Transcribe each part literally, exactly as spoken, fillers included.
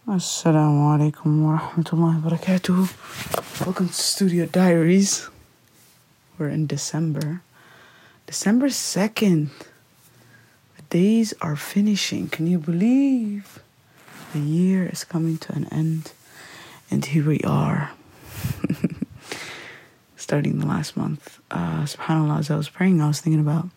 Assalamu alaikum wa rahmatullahi wa barakatuh. Welcome to Studio Diaries. We're in December. December second. The days are finishing. Can you believe? The year is coming to an end. And here we are. Starting the last month. Uh, SubhanAllah, as I was praying, I was thinking about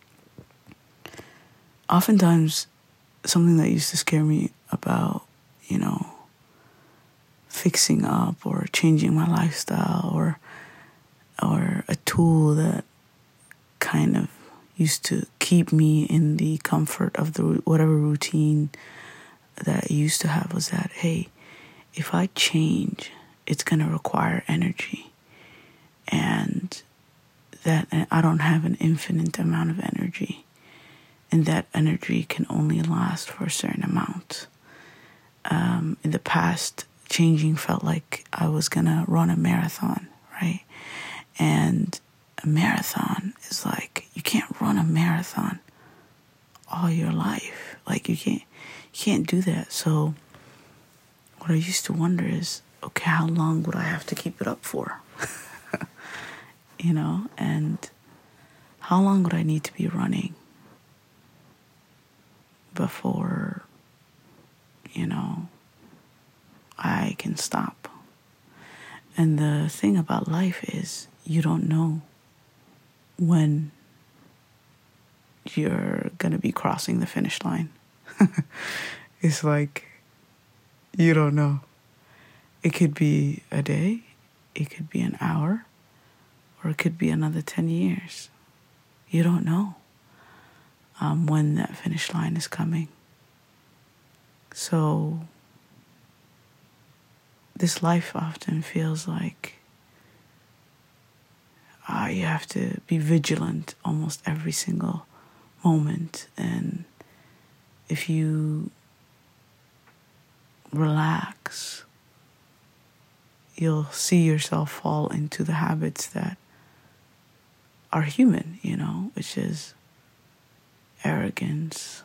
oftentimes something that used to scare me about, you know, fixing up or changing my lifestyle or or a tool that kind of used to keep me in the comfort of the whatever routine that I used to have was that, hey, if I change, it's going to require energy. And that I don't have an infinite amount of energy. And that energy can only last for a certain amount. Um, in the past, changing felt like I was going to run a marathon, right? And a marathon is like, you can't run a marathon all your life. Like, you can't, you can't do that. So what I used to wonder is, okay, how long would I have to keep it up for? You know, and how long would I need to be running before, you know, I can stop? And the thing about life is you don't know when you're going to be crossing the finish line. It's like, you don't know. It could be a day, it could be an hour, or it could be another ten years. You don't know um, when that finish line is coming. So this life often feels like uh, you have to be vigilant almost every single moment. And if you relax, you'll see yourself fall into the habits that are human, you know, which is arrogance,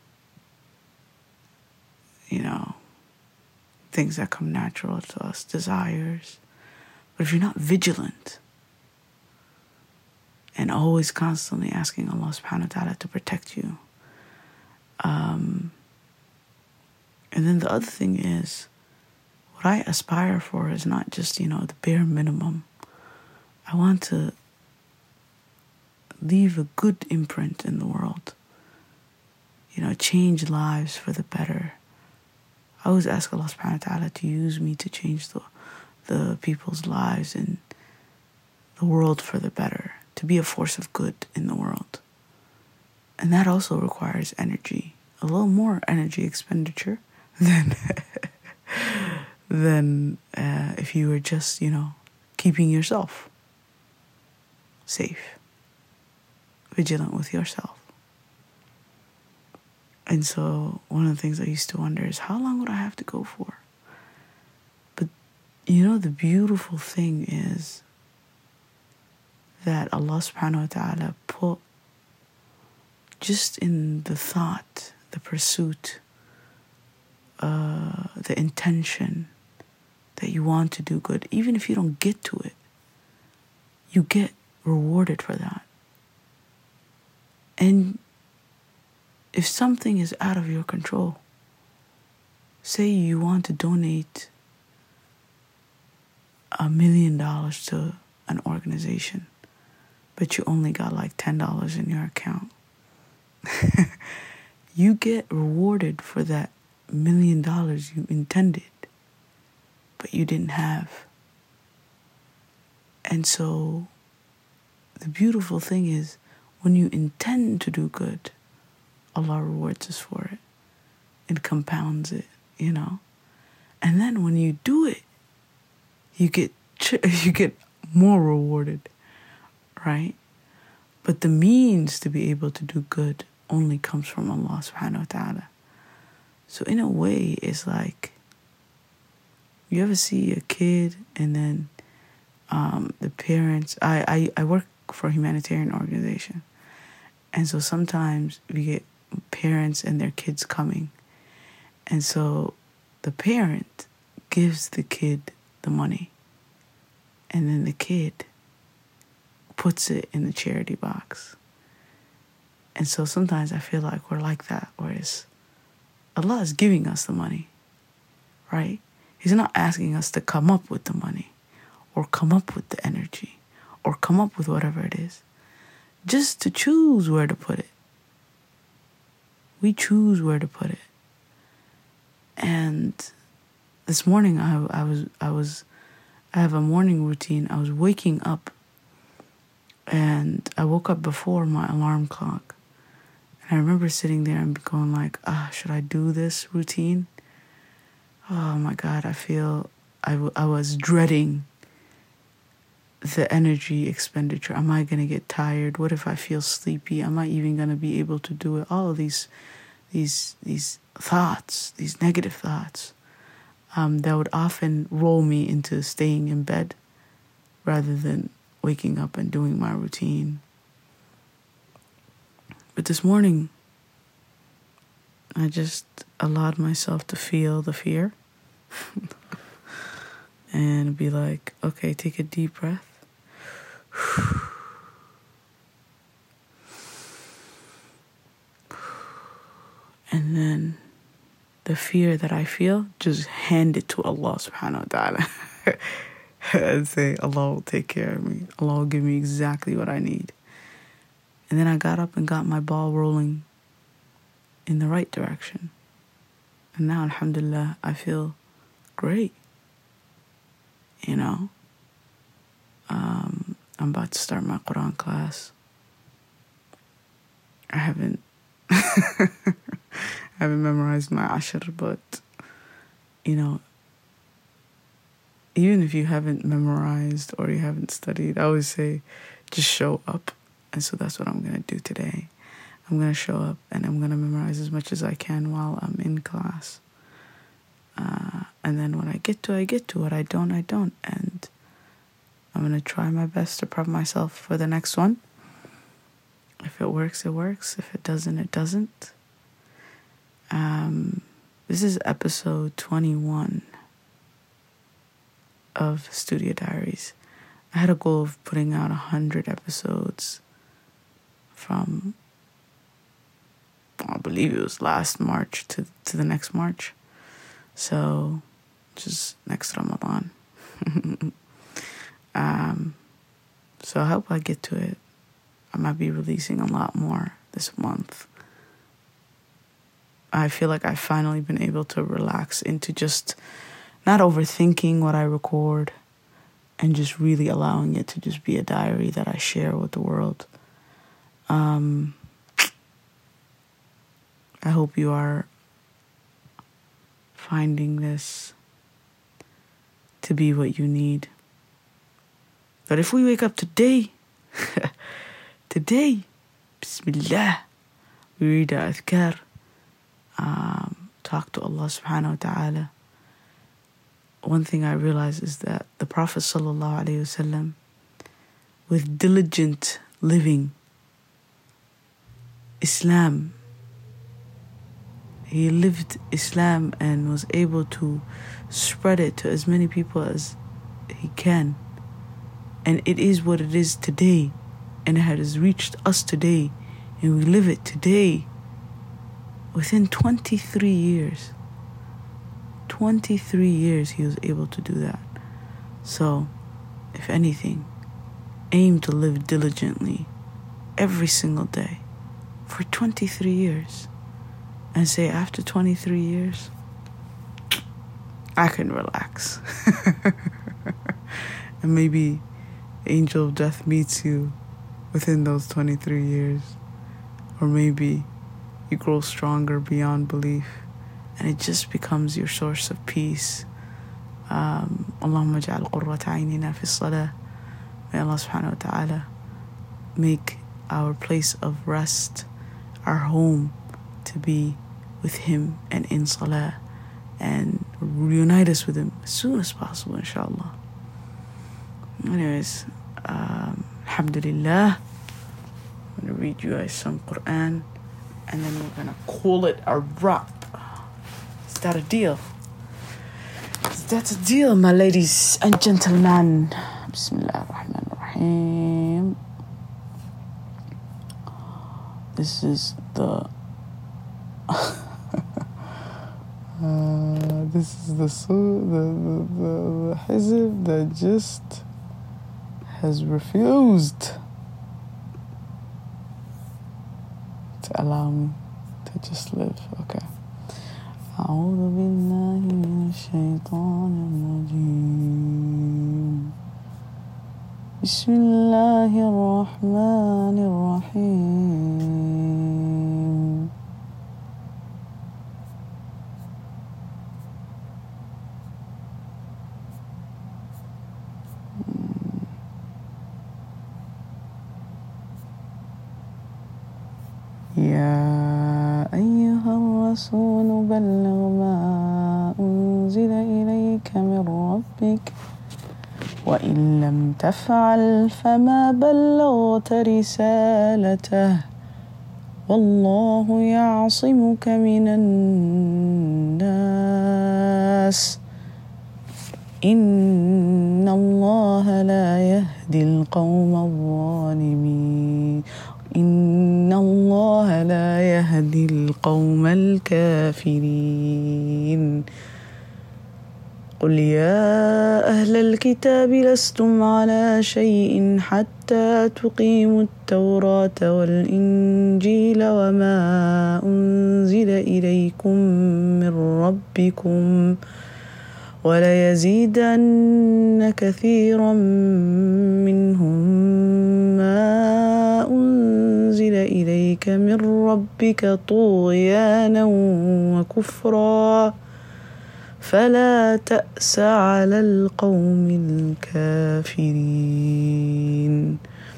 you know, things that come natural to us, desires. But if you're not vigilant and always constantly asking Allah subhanahu wa ta'ala to protect you, um, and then the other thing is, what I aspire for is not just, you know, the bare minimum. I want to leave a good imprint in the world. You know, change lives for the better. I always ask Allah subhanahu wa ta'ala to use me to change the, the people's lives and the world for the better, to be a force of good in the world. And that also requires energy, a little more energy expenditure than, than uh, if you were just, you know, keeping yourself safe, vigilant with yourself. And so one of the things I used to wonder is, how long would I have to go for? But, you know, the beautiful thing is that Allah subhanahu wa ta'ala put just in the thought, the pursuit, uh, the intention that you want to do good, even if you don't get to it, you get rewarded for that. And if something is out of your control, say you want to donate a million dollars to an organization, but you only got like ten dollars in your account, you get rewarded for that million dollars you intended, but you didn't have. And so the beautiful thing is, when you intend to do good, Allah rewards us for it. It compounds it, you know. And then when you do it, you get you get more rewarded, right? But the means to be able to do good only comes from Allah subhanahu wa ta'ala. So in a way, it's like, you ever see a kid and then um, the parents, I, I, I work for a humanitarian organization. And so sometimes we get parents and their kids coming. And so the parent gives the kid the money, and then the kid puts it in the charity box. And so sometimes I feel like we're like that, whereas Allah is giving us the money, right? He's not asking us to come up with the money or come up with the energy or come up with whatever it is, just to choose where to put it. We choose where to put it. And this morning I, I was I was I have a morning routine. I was waking up, and I woke up before my alarm clock. And I remember sitting there and going like, ah, should I do this routine? Oh my God, I feel, I, w- I was dreading the energy expenditure. Am I going to get tired? What if I feel sleepy? Am I even going to be able to do it? All of these, these, these thoughts, these negative thoughts, um, that would often roll me into staying in bed rather than waking up and doing my routine. But this morning, I just allowed myself to feel the fear and be like, okay, take a deep breath. And then the fear that I feel, just hand it to Allah subhanahu wa ta'ala. And say, Allah will take care of me. Allah will give me exactly what I need. And then I got up and got my ball rolling in the right direction. And now, alhamdulillah, I feel great. You know? Um, I'm about to start my Quran class. I haven't... I haven't memorized my Ashr, but, you know, even if you haven't memorized or you haven't studied, I always say, just show up. And so that's what I'm going to do today. I'm going to show up and I'm going to memorize as much as I can while I'm in class. Uh, and then when I get to, I get to. What I don't, I don't. And I'm going to try my best to prep myself for the next one. If it works, it works. If it doesn't, it doesn't. Um, this is episode twenty-one of Studio Diaries. I had a goal of putting out one hundred episodes from, I believe it was last March to, to the next March. So, just next Ramadan. um, so I hope I get to it. I might be releasing a lot more this month. I feel like I've finally been able to relax into just not overthinking what I record and just really allowing it to just be a diary that I share with the world. Um, I hope you are finding this to be what you need. But if we wake up today, today, Bismillah, we read our adhkar, um, talk to Allah subhanahu wa ta'ala. One thing I realize is that the Prophet sallallahu alaihi wasallam, with diligent living, Islam, he lived Islam and was able to spread it to as many people as he can. And it is what it is today. And it has reached us today. And we live it today. Within twenty-three years. twenty-three years he was able to do that. So, if anything, aim to live diligently every single day for twenty-three years. And say, after twenty-three years, I can relax. And maybe the angel of death meets you within those twenty-three years. Or maybe you grow stronger beyond belief. And it just becomes your source of peace. Um, Allahumma ja'al qurrata aynina fi salah. May Allah subhanahu wa ta'ala make our place of rest, our home, to be with Him and in salah, and reunite us with Him as soon as possible, inshallah. Anyways, um, alhamdulillah, I'm going to read you guys some Quran, and then we're going to call it a wrap. Is that a deal? that's a deal, my ladies and gentlemen. Bismillah ar-Rahman ar-Rahim. This is the uh, this is the the the, the, the hizb that just has refused to allow me to just live. Okay. أعوذ بالله من الشيطان الرجيم. بسم الله الرحمن الرحيم. يا أيها الرسول بلغ ما أنزل إليك من ربك وإن لم تفعل فما بلغت رسالته والله يعصمك من الناس إن الله لا يهدي القوم الظالمين إن الله لا يهدي القوم الكافرين. قل يا أهل الكتاب لستم على شيء حتى تقيموا التوراة والإنجيل وما أنزل إليكم من ربكم وليزيدن كثيرا منهم ما أنزل إليك من ربك طغيانا وكفرا فلا تأس على القوم الكافرين.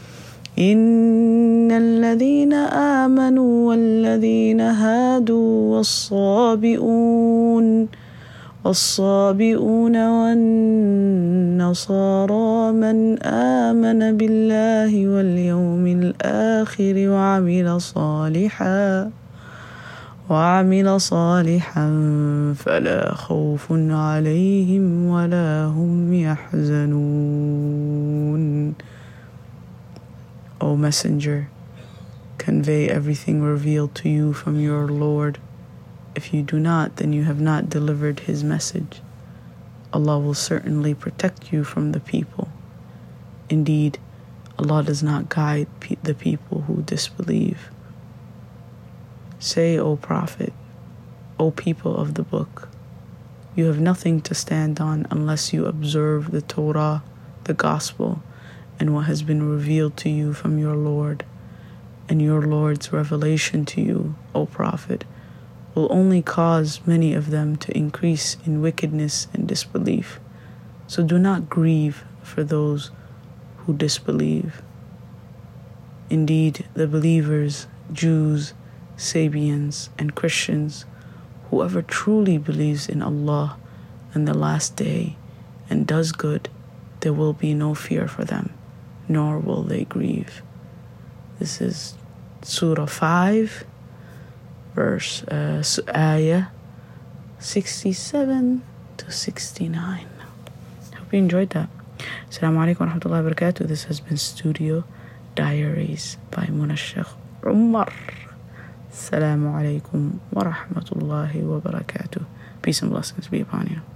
إن الذين آمنوا والذين هادوا والصابئون والصابئون والنصارى من آمن بالله واليوم الآخر وعمل صالحا وعمل صالحا فلا خوف عليهم ولا هم يحزنون. O Messenger, convey everything revealed to you from your Lord. If you do not, then you have not delivered His message. Allah will certainly protect you from the people. Indeed, Allah does not guide pe- the people who disbelieve. Say, O Prophet, O people of the book, you have nothing to stand on unless you observe the Torah, the Gospel, and what has been revealed to you from your Lord. And your Lord's revelation to you, O Prophet, will only cause many of them to increase in wickedness and disbelief. So do not grieve for those who disbelieve. Indeed, the believers, Jews, Sabians, and Christians, whoever truly believes in Allah and the last day and does good, there will be no fear for them, nor will they grieve. This is Surah five, verse uh, ayah sixty-seven to sixty-nine. Hope you enjoyed that. Assalamu alaikum wa rahmatullahi wa barakatuh. This has been Studio Diaries by Muna Sheikh Umar. Assalamu alaikum wa rahmatullahi wa barakatuh. Peace and blessings be upon you.